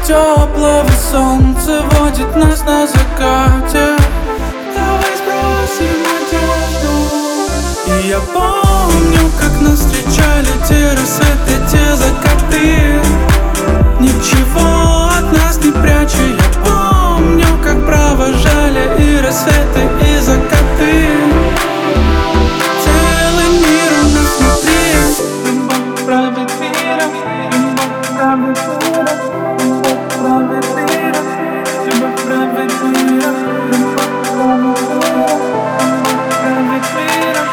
теплого солнца водит нас на закате. Давай сбросим одежду. И я помню, как нас встречали те рассветы, те закаты. Ничего от нас не прячу. Я помню, как провожали и рассветы, и закаты. Целый мир у нас внутри. Любовь правит миром, любовь правит миром, любовь правит миром, любовь правит миром, любовь правит миром,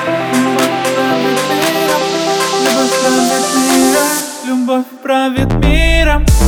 любовь правит миром, любовь правит миром, любовь правит миром.